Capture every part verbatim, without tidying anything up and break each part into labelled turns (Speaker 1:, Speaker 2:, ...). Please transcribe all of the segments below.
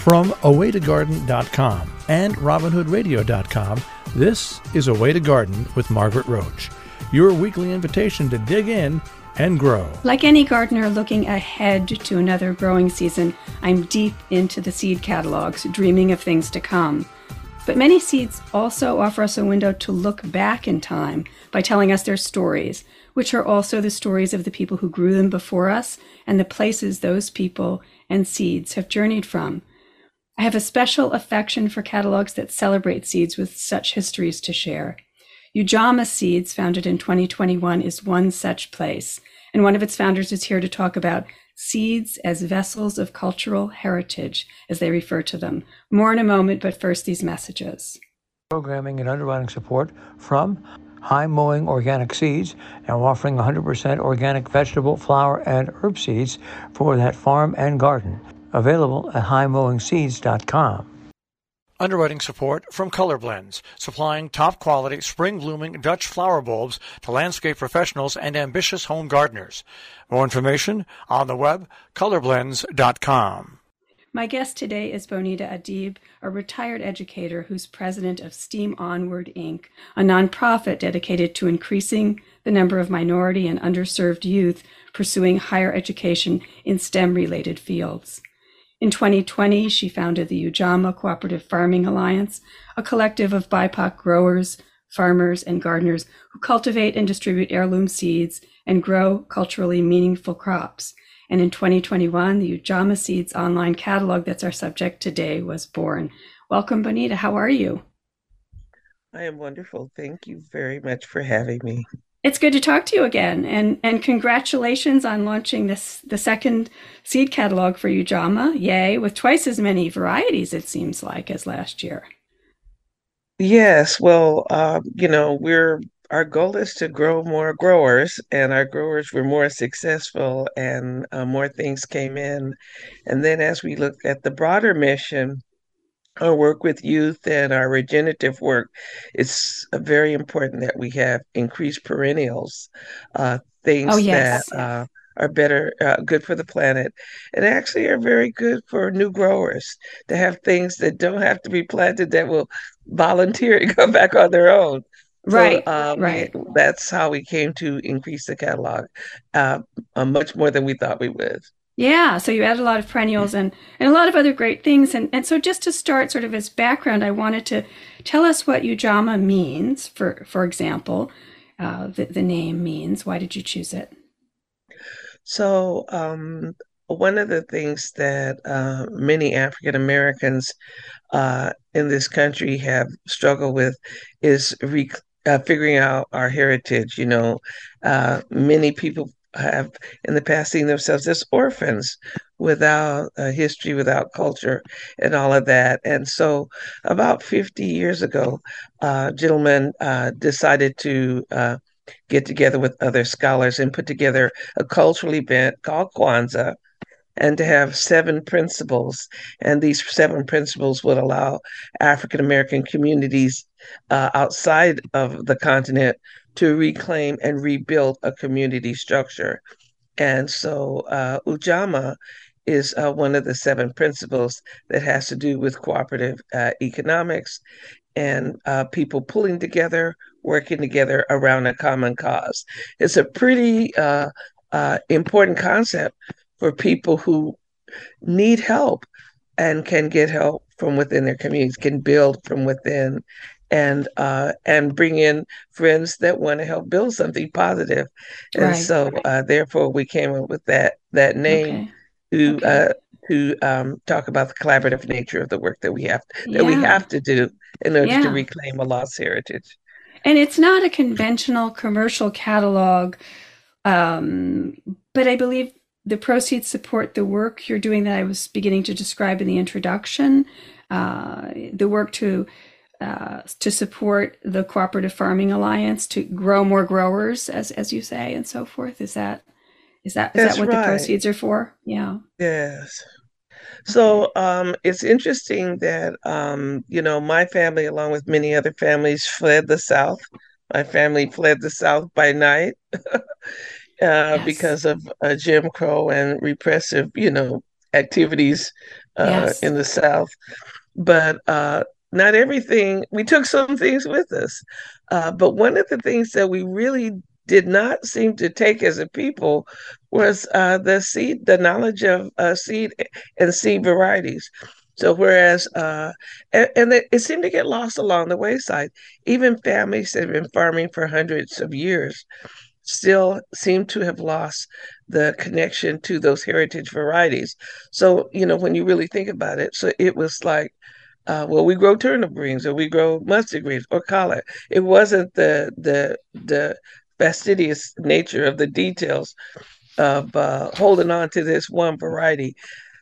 Speaker 1: From a way to garden dot com and robin hood radio dot com, this is A Way to Garden with Margaret Roach, your weekly invitation to dig in and grow.
Speaker 2: Like any gardener looking ahead to another growing season, I'm deep into the seed catalogs, dreaming of things to come. But many seeds also offer us a window to look back in time by telling us their stories, which are also the stories of the people who grew them before us and the places those people and seeds have journeyed from. I have a special affection for catalogs that celebrate seeds with such histories to share. Ujamaa Seeds, founded in twenty twenty-one, is one such place, and one of its founders is here to talk about seeds as vessels of cultural heritage, as they refer to them. More in a moment, but first these messages.
Speaker 3: Programming and underwriting support from High Mowing Organic Seeds, now offering one hundred percent organic vegetable, flower, and herb seeds for that farm and garden. Available at high mowing seeds dot com.
Speaker 1: Underwriting support from Color Blends, supplying top-quality, spring-blooming Dutch flower bulbs to landscape professionals and ambitious home gardeners. More information on the web, color blends dot com.
Speaker 2: My guest today is Bonita Adib, a retired educator who's president of STEAM Onward, Incorporated, a nonprofit dedicated to increasing the number of minority and underserved youth pursuing higher education in STEM-related fields. In twenty twenty, she founded the Ujamaa Cooperative Farming Alliance, a collective of B I P O C growers, farmers, and gardeners who cultivate and distribute heirloom seeds and grow culturally meaningful crops. And in twenty twenty-one, the Ujamaa Seeds online catalog that's our subject today was born. Welcome, Bonita. How are you?
Speaker 4: I am wonderful. Thank you very much for having me.
Speaker 2: It's good to talk to you again, and, and congratulations on launching this the second seed catalog for Ujamaa. Yay, with twice as many varieties, it seems like, as last year.
Speaker 4: Yes, well, uh, you know, we're our goal is to grow more growers, and our growers were more successful, and uh, more things came in. And then as we look at the broader mission, our work with youth and our regenerative work, it's uh, very important that we have increased perennials, uh, things
Speaker 2: Oh, yes.
Speaker 4: that uh, are better, uh, good for the planet, and actually are very good for new growers to have things that don't have to be planted that will volunteer to come back on their own.
Speaker 2: Right,
Speaker 4: So um,
Speaker 2: right.
Speaker 4: we, that's how we came to increase the catalog, uh, uh, much more than we thought we would.
Speaker 2: Yeah, so you add a lot of perennials and, and a lot of other great things. And, and so just to start sort of as background, I wanted to tell us what Ujamaa means, for, for example, uh, the, the name means. Why did you choose it?
Speaker 4: So um, one of the things that uh, many African Americans uh, in this country have struggled with is re- uh, figuring out our heritage. You know, uh, many people have in the past seen themselves as orphans without a history, without culture, and all of that. And so about fifty years ago, uh, gentlemen uh, decided to uh, get together with other scholars and put together a cultural event called Kwanzaa, and to have seven principles. And these seven principles would allow African American communities uh, outside of the continent to reclaim and rebuild a community structure. And so uh, Ujamaa is uh, one of the seven principles that has to do with cooperative uh, economics and uh, people pulling together, working together around a common cause. It's a pretty uh, uh, important concept for people who need help and can get help from within their communities, can build from within, and uh, and bring in friends that want to help build something positive. And
Speaker 2: Right.
Speaker 4: so, uh, therefore, we came up with that that name
Speaker 2: Okay.
Speaker 4: to
Speaker 2: Okay.
Speaker 4: uh, to um, talk about the collaborative nature of the work that we have that we
Speaker 2: Yeah.
Speaker 4: have to do in order to
Speaker 2: Yeah.
Speaker 4: reclaim a lost heritage.
Speaker 2: And it's not a conventional commercial catalog, um, but I believe the proceeds support the work you're doing that I was beginning to describe in the introduction, uh, the work to uh, to support the Cooperative Farming Alliance, to grow more growers, as as you say, and so forth. Is that is that is
Speaker 4: That's
Speaker 2: that what the
Speaker 4: right.
Speaker 2: proceeds are for? Yeah.
Speaker 4: Yes.
Speaker 2: Okay.
Speaker 4: So um, it's interesting that, um, you know, my family, along with many other families, fled the South. My family fled the South by night uh,
Speaker 2: Yes.
Speaker 4: because of uh, Jim Crow and repressive, you know, activities uh,
Speaker 2: Yes.
Speaker 4: in the South. But uh, not everything, we took some things with us. Uh, but one of the things that we really did not seem to take as a people was uh, the seed, the knowledge of uh, seed and seed varieties. So whereas, uh, and, and it, it seemed to get lost along the wayside, even families that have been farming for hundreds of years still seem to have lost the connection to those heritage varieties. So, you know, when you really think about it, so it was like, uh, well, we grow turnip greens or we grow mustard greens or collard. It wasn't the the the fastidious nature of the details of uh, holding on to this one variety.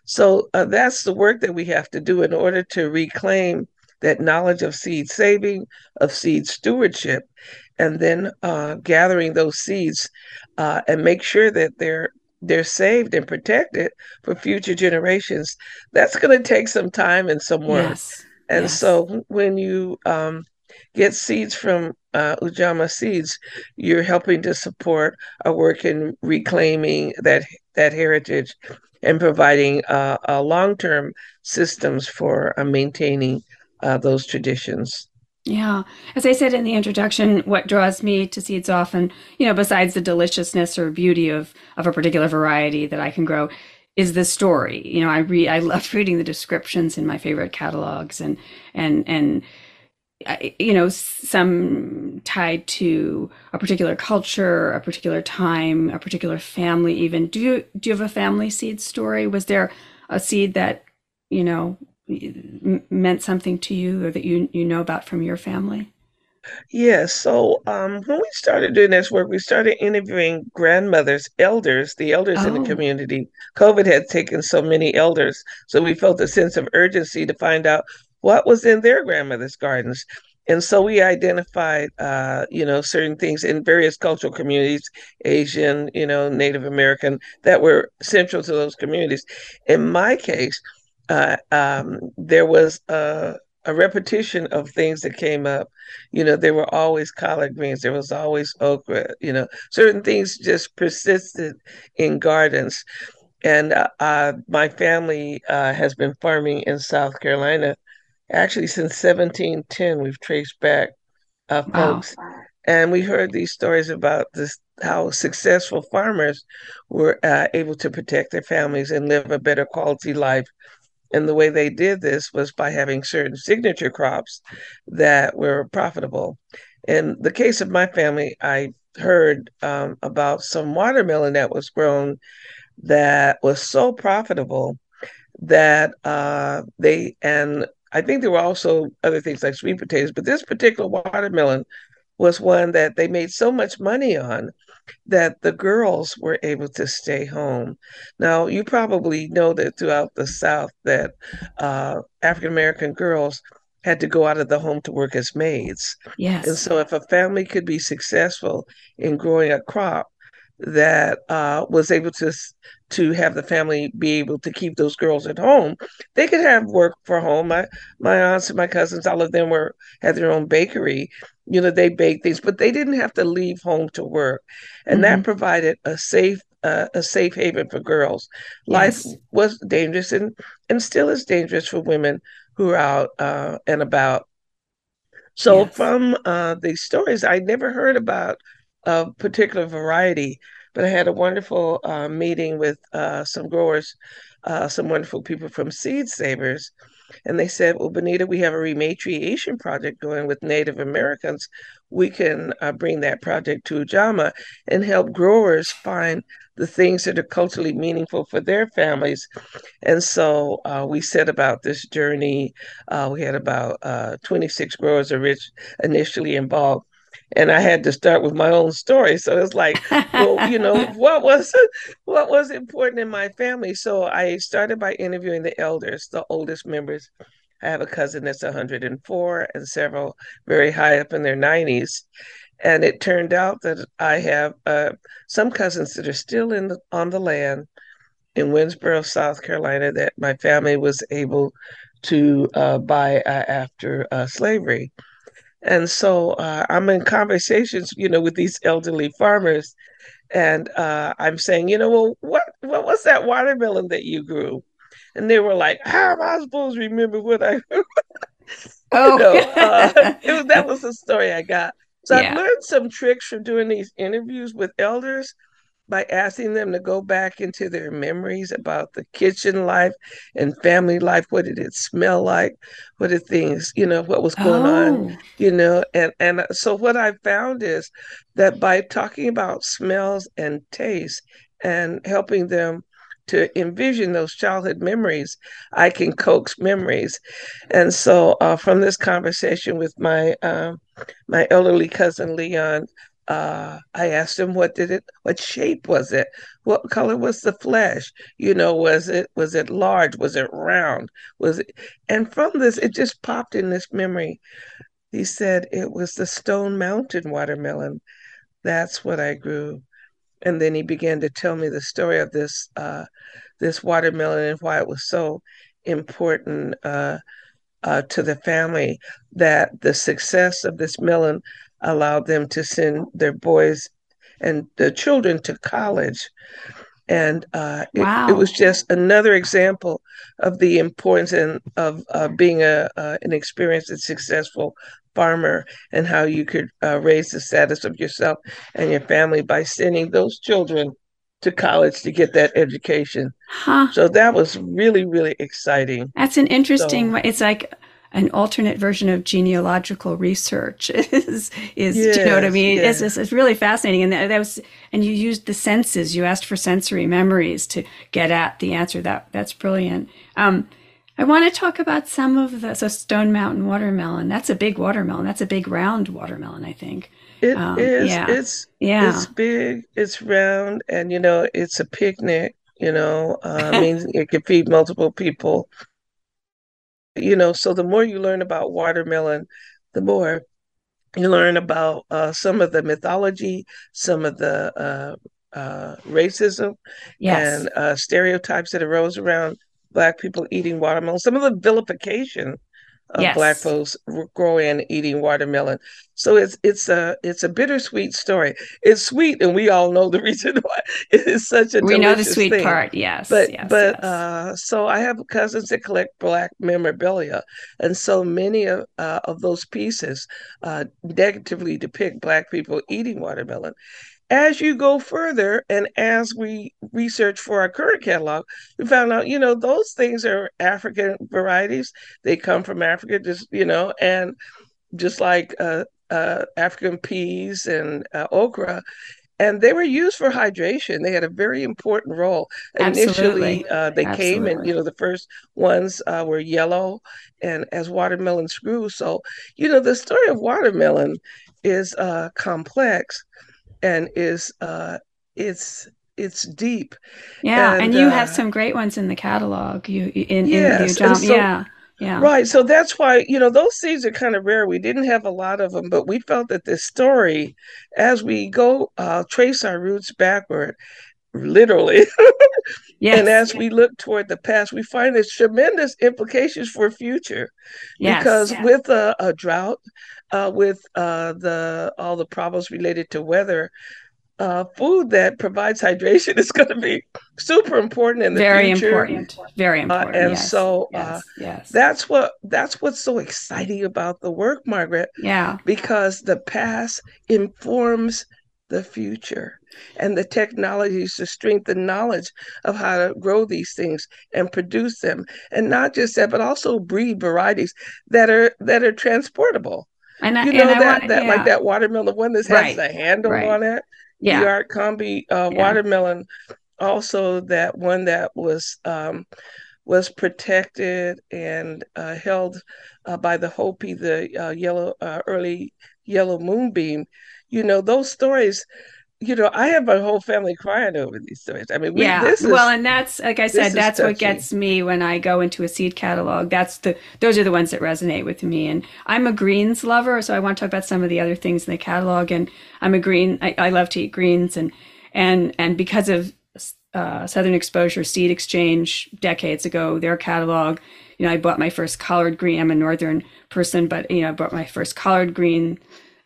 Speaker 4: So uh, that's the work that we have to do in order to reclaim that knowledge of seed saving, of seed stewardship, and then uh, gathering those seeds uh, and make sure that they're they're saved and protected for future generations. That's going to take some time and some work.
Speaker 2: Yes.
Speaker 4: And
Speaker 2: Yes.
Speaker 4: so when you um, get seeds from uh, Ujamaa Seeds, you're helping to support our work in reclaiming that that heritage and providing uh, uh, long-term systems for uh, maintaining uh, those traditions.
Speaker 2: Yeah. As I said in the introduction, what draws me to seeds often, you know, besides the deliciousness or beauty of of a particular variety that I can grow, is the story. You know, I read I love reading the descriptions in my favorite catalogs and and and I- you know, some tied to a particular culture, a particular time, a particular family even. Do you do you have a family seed story? Was there a seed that, you know, m- meant something to you or that you you know about from your family?
Speaker 4: Yes, so um, when we started doing this work, we started interviewing grandmothers, elders, the elders in the
Speaker 2: Oh,
Speaker 4: community. COVID had taken so many elders, so we felt a sense of urgency to find out what was in their grandmother's gardens. And so we identified, uh, you know, certain things in various cultural communities, Asian, you know, Native American, that were central to those communities. In my case, uh, um, there was a, a repetition of things that came up. You know, there were always collard greens, there was always okra, you know, certain things just persisted in gardens. And uh, uh, my family uh, has been farming in South Carolina actually since seventeen ten. We've traced back uh,
Speaker 2: wow.
Speaker 4: folks, and we heard these stories about this how successful farmers were uh, able to protect their families and live a better quality life. And the way they did this was by having certain signature crops that were profitable. In the case of my family, I heard um, about some watermelon that was grown that was so profitable that uh, they, and I think there were also other things like sweet potatoes, but this particular watermelon was one that they made so much money on that the girls were able to stay home. Now, you probably know that throughout the South that uh, African American girls had to go out of the home to work as maids. And
Speaker 2: Yes.
Speaker 4: so if a family could be successful in growing a crop that uh, was able to to have the family be able to keep those girls at home, they could have work for home. My my aunts and my cousins, all of them were had their own bakery. You know, they baked things, but they didn't have to leave home to work, and that
Speaker 2: Hmm.
Speaker 4: provided a safe uh, a safe haven for girls. Life
Speaker 2: Yes.
Speaker 4: was dangerous and and still is dangerous for women who are out uh, and about. So
Speaker 2: Yes.
Speaker 4: from uh, these stories, I never heard about a particular variety, but I had a wonderful uh, meeting with uh, some growers, uh, some wonderful people from Seed Savers, and they said, "Well, Benita, we have a rematriation project going with Native Americans. We can uh, bring that project to Ujamaa and help growers find the things that are culturally meaningful for their families." And so uh, we set about this journey. Uh, we had about uh, twenty-six growers rich initially involved. And I had to start with my own story. So it's like, well, you know, what was what was important in my family? So I started by interviewing the elders, the oldest members. I have a cousin that's one hundred four and several very high up in their nineties. And it turned out that I have uh, some cousins that are still in the, on the land in Winsboro, South Carolina, that my family was able to uh, buy uh, after uh, slavery. And so uh, I'm in conversations, you know, with these elderly farmers, and uh, I'm saying, you know, well, what what was that watermelon that you grew? And they were like, how am I supposed to remember what I you
Speaker 2: Oh,
Speaker 4: know, uh, it was, that was the story I got. So I've
Speaker 2: yeah.
Speaker 4: learned some tricks from doing these interviews with elders by asking them to go back into their memories about the kitchen life and family life. What did it smell like? What did things, you know, what was going on,
Speaker 2: Oh,
Speaker 4: you know? And and so what I found is that by talking about smells and taste and helping them to envision those childhood memories, I can coax memories. And so uh, from this conversation with my um, my elderly cousin Leon, uh, I asked him what did it, what shape was it, what color was the flesh, you know, was it was it large, was it round, was it? And from this, it just popped in this memory. He said it was the Stone Mountain watermelon. That's what I grew. And then he began to tell me the story of this uh, this watermelon and why it was so important uh, uh, to the family, that the success of this melon allowed them to send their boys and the children to college. And uh, it, it
Speaker 2: wow.
Speaker 4: was just another example of the importance and of uh, being a uh, an experienced and successful farmer, and how you could uh, raise the status of yourself and your family by sending those children to college to get that education.
Speaker 2: Huh.
Speaker 4: So that was really, really exciting.
Speaker 2: That's an interesting,
Speaker 4: So
Speaker 2: it's like an alternate version of genealogical research is, is, do you know what I
Speaker 4: yes,
Speaker 2: mean? It's,
Speaker 4: yes.
Speaker 2: it's, it's really fascinating. And that, that was, and you used the senses, you asked for sensory memories to get at the answer. That, that's brilliant. Um, I want to talk about some of the, so Stone Mountain watermelon, that's a big watermelon. That's a big round watermelon, I think.
Speaker 4: It
Speaker 2: Um,
Speaker 4: is.
Speaker 2: yeah.
Speaker 4: It's
Speaker 2: Yeah.
Speaker 4: it's big. It's round, and you know, it's a picnic. You know, uh, means it can feed multiple people. You know, so the more you learn about watermelon, the more you learn about uh, some of the mythology, some of the uh, uh, racism
Speaker 2: Yes.
Speaker 4: and uh, stereotypes that arose around Black people eating watermelon, some of the vilification of Black
Speaker 2: Yes.
Speaker 4: folks growing and eating watermelon. So it's it's a it's a bittersweet story. It's sweet, and we all know the reason why it is such a
Speaker 2: We know the
Speaker 4: delicious
Speaker 2: sweet
Speaker 4: thing.
Speaker 2: part. Yes.
Speaker 4: But
Speaker 2: Yes.
Speaker 4: but
Speaker 2: Yes.
Speaker 4: uh, so I have cousins that collect Black memorabilia, and so many of uh, of those pieces uh, negatively depict Black people eating watermelon. As you go further, and as we research for our current catalog, we found out, you know, those things are African varieties. They come from Africa, just, you know, and just like uh, uh, African peas and uh, okra, and they were used for hydration. They had a very important role.
Speaker 2: Absolutely.
Speaker 4: Initially, uh, they came, and
Speaker 2: Absolutely.
Speaker 4: you know, the first ones uh, were yellow, and as watermelons grew, so you know, the story of watermelon is uh, complex, and is uh, it's it's deep,
Speaker 2: Yeah, and
Speaker 4: and
Speaker 2: you have
Speaker 4: uh,
Speaker 2: some great ones in the catalog. You in in with you,
Speaker 4: yes, and
Speaker 2: John.
Speaker 4: so
Speaker 2: Yeah, yeah,
Speaker 4: right, so that's why, you know, those seeds are kind of rare. We didn't have a lot of them, but we felt that this story, as we go uh, trace our roots backward, literally, and
Speaker 2: yes,
Speaker 4: as we look toward the past, we find there's tremendous implications for future, because
Speaker 2: yes,
Speaker 4: yeah, with a, a drought, uh, with uh, the all the problems related to weather, uh, food that provides hydration is going to be super important in the
Speaker 2: very
Speaker 4: future.
Speaker 2: important, very
Speaker 4: Uh,
Speaker 2: important.
Speaker 4: and
Speaker 2: Yes,
Speaker 4: so uh,
Speaker 2: yes, yes.
Speaker 4: that's what that's what's so exciting about the work, Margaret,
Speaker 2: Yeah,
Speaker 4: because the past informs the future, and the technologies to strengthen knowledge of how to grow these things and produce them, and not just that, but also breed varieties that are that are transportable.
Speaker 2: and I
Speaker 4: You
Speaker 2: and
Speaker 4: know,
Speaker 2: I
Speaker 4: that
Speaker 2: want
Speaker 4: that like
Speaker 2: yeah,
Speaker 4: that watermelon, one that has
Speaker 2: right,
Speaker 4: the handle
Speaker 2: right.
Speaker 4: on it, the
Speaker 2: Yeah,
Speaker 4: Art Combi uh,
Speaker 2: yeah.
Speaker 4: watermelon. Also, that one that was um, was protected and uh, held uh, by the Hopi, the uh, yellow uh, early yellow moonbeam. You know, those stories. You know, I have my whole family crying over these stories. I mean, we
Speaker 2: Yeah.
Speaker 4: this
Speaker 2: Well,
Speaker 4: is
Speaker 2: and that's like I said,
Speaker 4: this is
Speaker 2: that's what
Speaker 4: touching.
Speaker 2: gets me when I go into a seed catalog. That's the those are the ones that resonate with me. And I'm a greens lover, so I want to talk about some of the other things in the catalog. And I'm a green. I, I love to eat greens, and and and because of uh, Southern Exposure Seed Exchange decades ago, their catalog. You know, I bought my first collard green. I'm a northern person, but you know, I bought my first collard green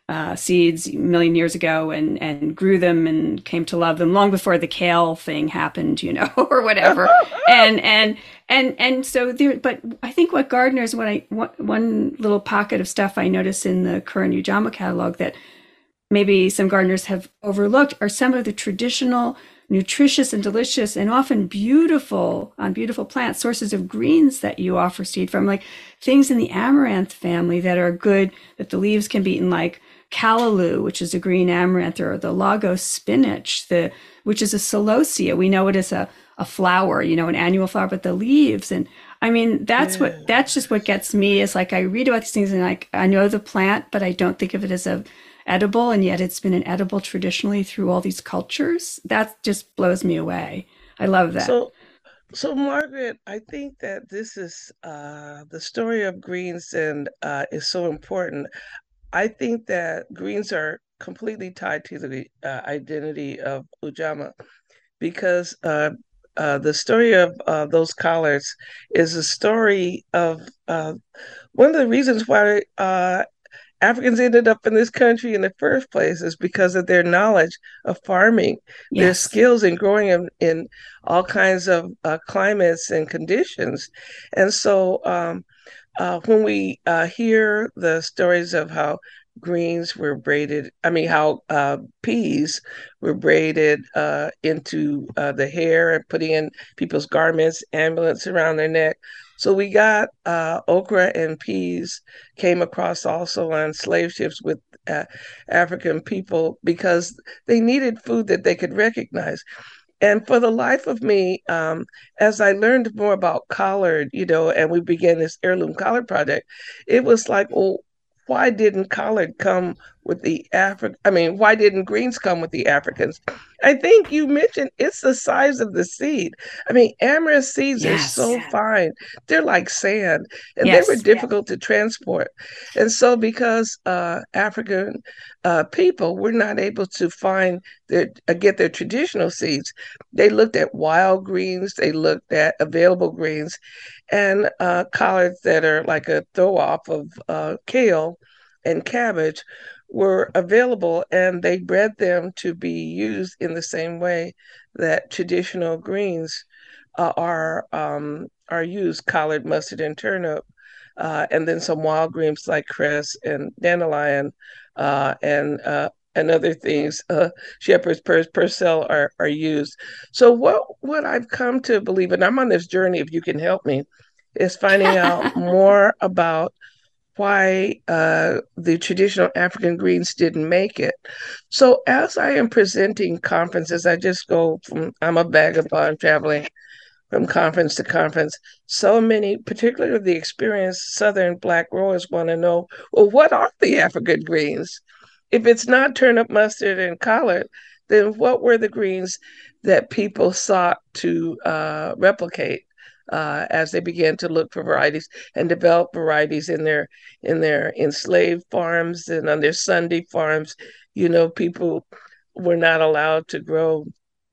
Speaker 2: uh, seeds a million years ago and, and grew them and came to love them long before the kale thing happened, you know, or whatever. and, and, and, and so there, but I think what gardeners, what I, what, one little pocket of stuff I notice in the current Ujamaa catalog that maybe some gardeners have overlooked are some of the traditional, nutritious and delicious and often beautiful on beautiful plants, sources of greens that you offer seed from, like things in the amaranth family that are good, that the leaves can be eaten, like callaloo, which is a green amaranth, or the Lagos spinach, the which is a celosia. We know it as a, a flower, you know, an annual flower, but the leaves. And I mean, that's yeah. what, that's just what gets me, is like, I read about these things and like, I know the plant, but I don't think of it as a edible, and yet it's been an edible traditionally through all these cultures. That just blows me away. I love that.
Speaker 4: So, so Margaret, I think that this is uh, the story of greens, and uh, is so important. I think that greens are completely tied to the uh, identity of Ujamaa, because uh, uh, the story of uh, those collards is a story of uh, one of the reasons why uh, Africans ended up in this country in the first place is because of their knowledge of farming, yes. their skills in growing in, in all kinds of uh, climates and conditions. And so um, uh, when we uh, hear the stories of how greens were braided, I mean, how uh, peas were braided uh, into uh, the hair and putting in people's garments, amulets around their neck. So we got uh, okra and peas came across also on slave ships with uh, African people because they needed food that they could recognize. And for the life of me, um, as I learned more about collard, you know, and we began this heirloom collard project, it was like, well, why didn't collard come with the African? I mean, why didn't greens come with the Africans? I think you mentioned it's the size of the seed. I mean, amaranth seeds yes. are so fine. They're like sand, and yes. they were difficult yeah. to transport. And so because uh, African uh, people were not able to find their, uh, get their traditional seeds, they looked at wild greens, they looked at available greens, and uh, collards that are like a throw off of uh, kale and cabbage were available, and they bred them to be used in the same way that traditional greens uh, are um, are used: collard, mustard, and turnip, uh, and then some wild greens like cress and dandelion uh, and uh, and other things. Uh, shepherd's purse, purcell are are used. So what what I've come to believe, and I'm on this journey, if you can help me, is finding out more about why uh, the traditional African greens didn't make it. So as I am presenting conferences, I just go from, I'm a vagabond traveling from conference to conference. So many, particularly the experienced Southern Black growers, want to know, well, what are the African greens? If it's not turnip, mustard, and collard, then what were the greens that people sought to uh, replicate? Uh, as they began to look for varieties and develop varieties in their in their enslaved farms and on their Sunday farms. You know, people were not allowed to grow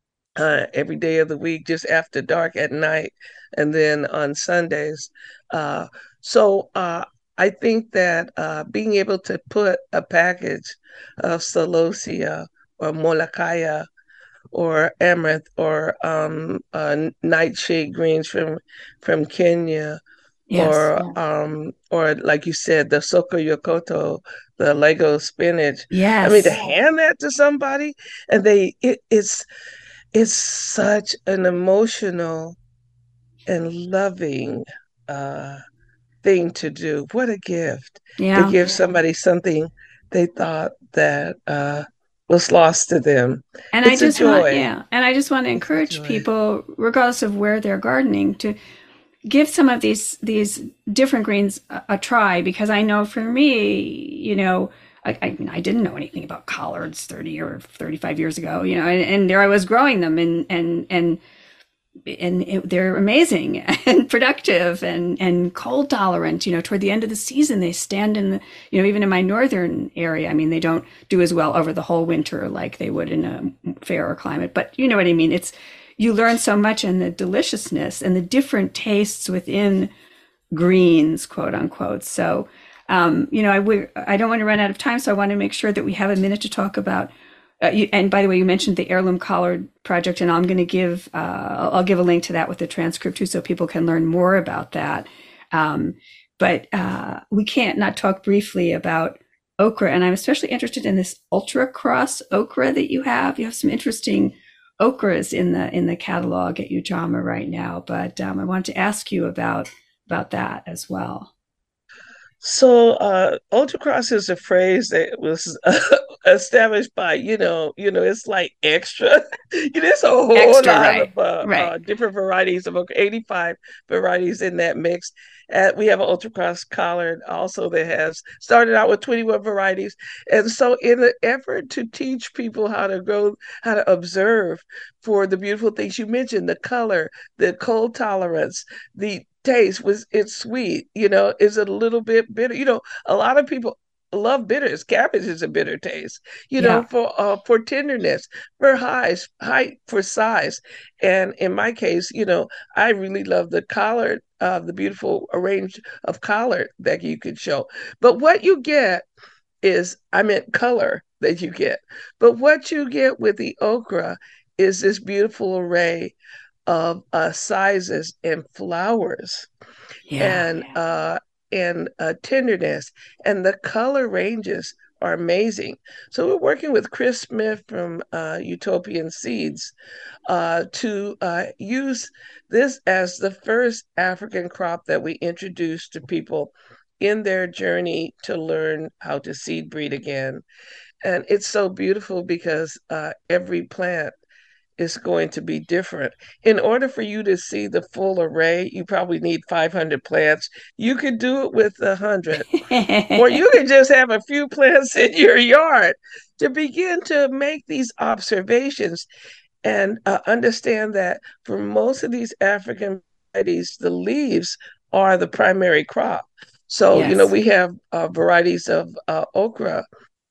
Speaker 4: uh, every day of the week, just after dark at night, and then on Sundays. Uh, so uh, I think that uh, being able to put a package of celosia or molakaya or amaranth or um, uh, nightshade greens from from Kenya, yes, or yeah. um, or like you said, the soko yokoto, the Lagos spinach.
Speaker 2: Yes,
Speaker 4: I mean, to hand that to somebody, and they it, it's it's such an emotional and loving uh, thing to do. What a gift
Speaker 2: yeah.
Speaker 4: to give somebody something they thought that uh, was lost to them.
Speaker 2: And
Speaker 4: it's
Speaker 2: I just
Speaker 4: a joy.
Speaker 2: want, yeah, and I just want to encourage people, regardless of where they're gardening, to give some of these these different greens a, a try. Because I know for me, you know, I, I, I didn't know anything about collards thirty or thirty-five years ago, you know, and, and there I was growing them, and and and and it, they're amazing and productive and, and cold tolerant. You know, toward the end of the season, they stand in the, you know, even in my northern area, I mean, they don't do as well over the whole winter like they would in a fairer climate. But you know what I mean? It's, you learn so much, and the deliciousness and the different tastes within greens, quote unquote. So Um, you know, I w- I don't want to run out of time, so I want to make sure that we have a minute to talk about. Uh, you, and by the way, you mentioned the Heirloom Collard Project, and I'm going to give uh, I'll, I'll give a link to that with the transcript too, so people can learn more about that. Um, but uh, we can't not talk briefly about okra, and I'm especially interested in this ultra cross okra that you have. You have some interesting okras in the in the catalog at Ujamaa right now, but um, I wanted to ask you about about that as well.
Speaker 4: So, uh, ultracross is a phrase that was uh, established by, you know, you know, it's like extra. You know, there's a whole
Speaker 2: Extra,
Speaker 4: lot
Speaker 2: right?
Speaker 4: of uh,
Speaker 2: Right.
Speaker 4: uh, different varieties of okra, eighty-five varieties in that mix. Uh, we have an ultracross collard also that has started out with twenty-one varieties. And so, in an effort to teach people how to grow, how to observe for the beautiful things you mentioned, the color, the cold tolerance, the taste was it's sweet, you know, is it a little bit bitter? You know, a lot of people love bitters. Cabbage is a bitter taste, you know,
Speaker 2: Yeah.
Speaker 4: for uh, for tenderness, for highs, height, for size. And in my case, you know, I really love the collard, uh, the beautiful range of collard that you could show. But what you get is, I meant color that you get, but what you get with the okra is this beautiful array of uh, sizes and flowers
Speaker 2: Yeah.
Speaker 4: and uh, and uh, tenderness, and the color ranges are amazing. So we're working with Chris Smith from uh, Utopian Seeds uh, to uh, use this as the first African crop that we introduce to people in their journey to learn how to seed breed again. And it's so beautiful because uh, every plant is going to be different. In order for you to see the full array, you probably need five hundred plants. You could do it with one hundred, or you can just have a few plants in your yard to begin to make these observations and uh, understand that for most of these African varieties, the leaves are the primary crop. So, you know,
Speaker 2: Yes.
Speaker 4: we have uh, varieties of uh, okra,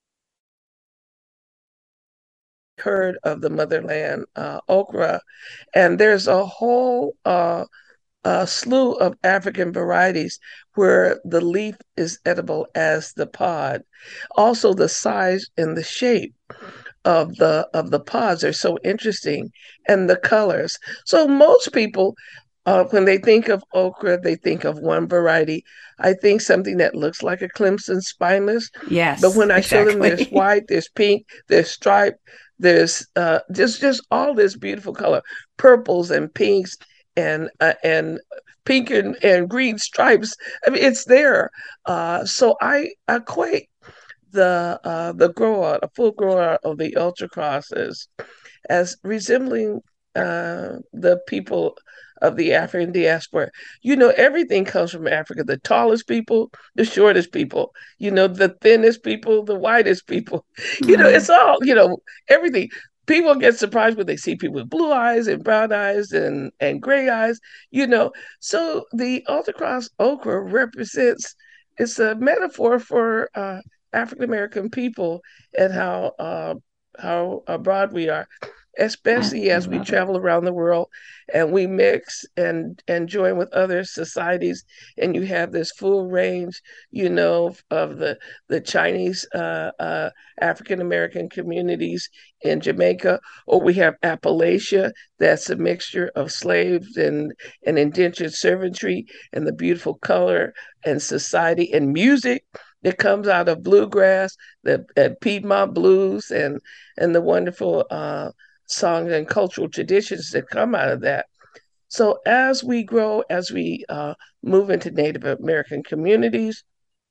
Speaker 4: heard of the motherland uh, okra, and there's a whole uh, uh, slew of African varieties where the leaf is edible as the pod. Also, the size and the shape of the of the pods are so interesting, and the colors. So most people, uh, when they think of okra, they think of one variety. I think something that looks like a Clemson spineless. But
Speaker 2: Yes,
Speaker 4: when I show them, there's
Speaker 2: exactly.
Speaker 4: white, there's pink, there's striped, there's uh, just just all this beautiful color, purples and pinks and uh, and pink and, and green stripes. I mean, it's there. Uh, so I equate the uh, the grower, a full grower of the ultra crosses, as resembling uh, the people of the African diaspora. You know, everything comes from Africa. The tallest people, the shortest people, you know, the thinnest people, the whitest people. You know,
Speaker 2: Oh,
Speaker 4: it's all, you know, everything. People get surprised when they see people with blue eyes and brown eyes and, and gray eyes, you know. So the Ultra Cross okra represents, it's a metaphor for uh, African American people and how uh, how uh, broad we are,
Speaker 2: I,
Speaker 4: especially
Speaker 2: I
Speaker 4: as we
Speaker 2: love it.
Speaker 4: travel around the world and we mix and and join with other societies, and you have this full range, you know, of the the Chinese uh, uh, African American communities in Jamaica, or we have Appalachia, that's a mixture of slaves and and indentured servantry, and the beautiful color and society and music that comes out of bluegrass, the uh, Piedmont blues, and and the wonderful uh, songs and cultural traditions that come out of that. So as we grow, as we uh, move into Native American communities,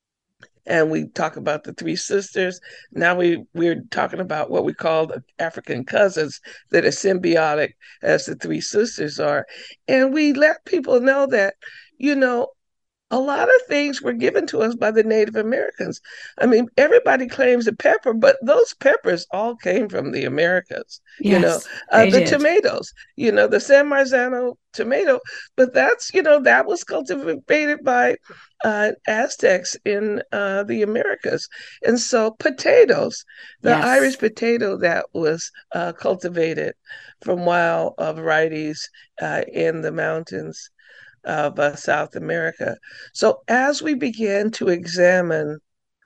Speaker 4: and we talk about the three sisters, now we we're talking about what we call the African cousins that are symbiotic as the three sisters are, and we let people know that, you know, a lot of things were given to us by the Native Americans. I mean, everybody claims a pepper, but those peppers all came from the Americas. You know,
Speaker 2: Yes,
Speaker 4: uh,
Speaker 2: they
Speaker 4: the
Speaker 2: did.
Speaker 4: tomatoes, you know, the San Marzano tomato, but that's, you know, that was cultivated by uh, Aztecs in uh, the Americas. And so potatoes, the Irish
Speaker 2: Yes.
Speaker 4: potato that was uh, cultivated from wild uh, varieties uh, in the mountains, of uh, South America. So as we begin to examine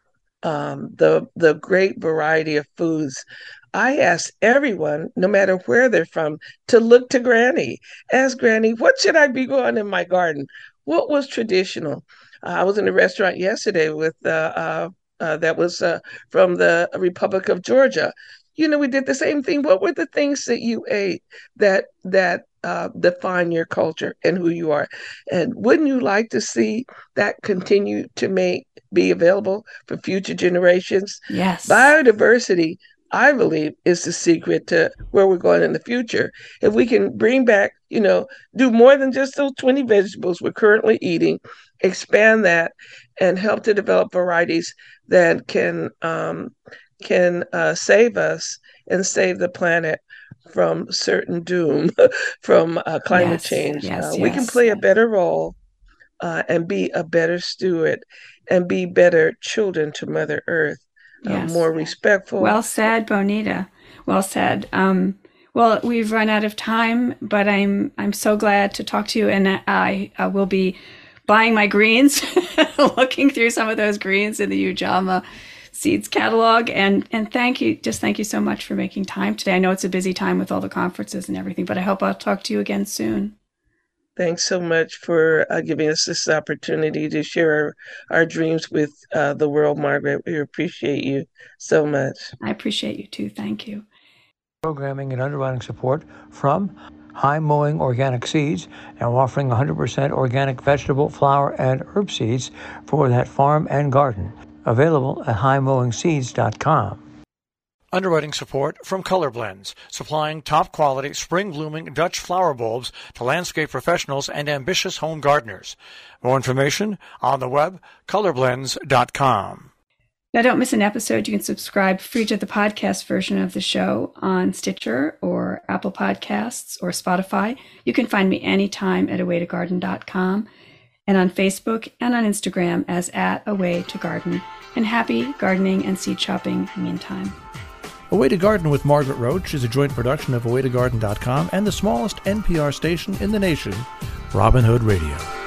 Speaker 4: um, the the great variety of foods, I ask everyone, no matter where they're from, to look to Granny. Ask Granny, what should I be growing in my garden? What was traditional? Uh, I was in a restaurant yesterday with uh, uh, uh, that was uh, from the Republic of Georgia. You know, we did the same thing. What were the things that you ate that that uh, define your culture and who you are? And wouldn't you like to see that continue to make be available for future generations?
Speaker 2: Yes.
Speaker 4: Biodiversity, I believe, is the secret to where we're going in the future. If we can bring back, you know, do more than just those twenty vegetables we're currently eating, expand that, and help to develop varieties that can um, can uh, save us and save the planet from certain doom, from uh, climate
Speaker 2: yes,
Speaker 4: change.
Speaker 2: Yes,
Speaker 4: uh, we
Speaker 2: yes,
Speaker 4: can play
Speaker 2: yes.
Speaker 4: a better role uh, and be a better steward and be better children to Mother Earth.
Speaker 2: Yes.
Speaker 4: Uh, more respectful.
Speaker 2: Well said, Bonita. Well said. Um, well, we've run out of time, but I'm I'm so glad to talk to you, and I, I will be buying my greens, looking through some of those greens in the Ujamaa Seeds catalog, and and thank you, just thank you so much for making time today. I know it's a busy time with all the conferences and everything, but I hope I'll talk to you again soon.
Speaker 4: Thanks so much for uh, giving us this opportunity to share our, our dreams with uh, the world, Margaret. We appreciate you so much.
Speaker 2: I appreciate you too. Thank you.
Speaker 3: Programming and underwriting support from High Mowing Organic Seeds, and offering one hundred percent organic vegetable, flower, and herb seeds for that farm and garden. Available at high mowing seeds dot com.
Speaker 1: Underwriting support from Color Blends, supplying top-quality, spring-blooming Dutch flower bulbs to landscape professionals and ambitious home gardeners. More information on the web, color blends dot com.
Speaker 2: Now, don't miss an episode. You can subscribe free to the podcast version of the show on Stitcher or Apple Podcasts or Spotify. You can find me anytime at away to garden dot com and on Facebook and on Instagram as at away to garden. And happy gardening and seed shopping meantime.
Speaker 5: A Way to Garden with Margaret Roach is a joint production of away to garden dot com and the smallest N P R station in the nation, Robin Hood Radio.